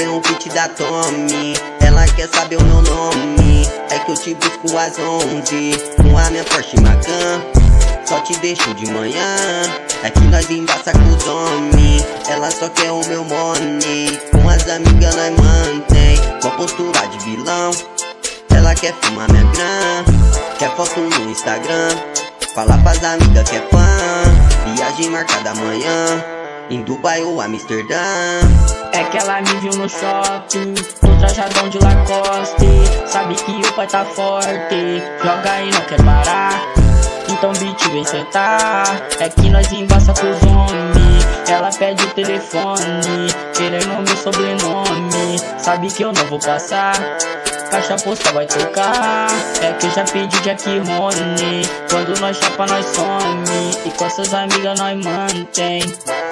Comprei um kit da Tommy, ela quer saber o meu nome. É que eu te busco às 11, com a minha Porsche Macan. Só te deixo de manhã, é que nós embaça com os homens. Ela só quer o meu money, com as amigas nós mantém uma postura de vilão. Ela quer fumar minha grana, quer foto no Instagram, fala pras amigas que é fã. Viagem marcada amanhã, em Dubai ou Amsterdã. É que ela me viu no shopping, tô trajadão de Lacoste. Sabe que o pai tá forte, joga e não quer parar. Então beat vem sentar, é que nós embaça com os homens. Ela pede o telefone, querendo meu sobrenome. Sabe que eu não vou passar, caixa postal vai tocar. É que eu já pedi Jack Rony, quando nós chapa nós some. E com essas amigas nós mantém.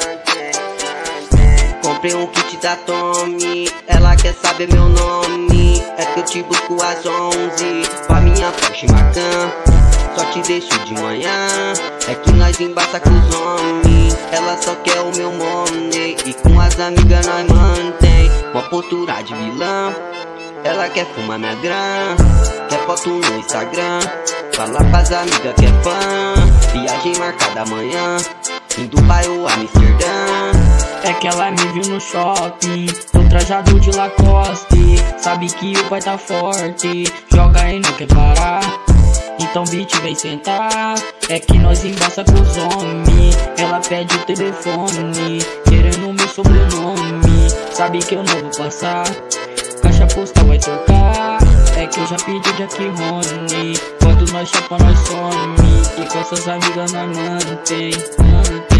Comprei um kit da Tommy, ela quer saber meu nome. É que eu te busco às 11, com a minha Porsche Macan. Só te deixo de manhã, é que nós embaça com os homens. Ela só quer o meu money, e com as amigas nós mantém uma postura de vilão. Ela quer fumar minha grana, quer foto no Instagram, fala pras amigas que é fã. Viagem marcada amanhã, em Dubai ou Amsterdã. É que ela me viu no shopping, tô trajado de Lacoste. Sabe que o pai tá forte, joga e não quer parar. Então beat vem sentar, é que nós embaça com os homens. Ela pede o telefone, querendo meu sobrenome. Sabe que eu não vou passar, caixa postal vai tocar. É que eu já pedi Jack Rony, quando nós chapa nós some. E com essas amigas nós mantém.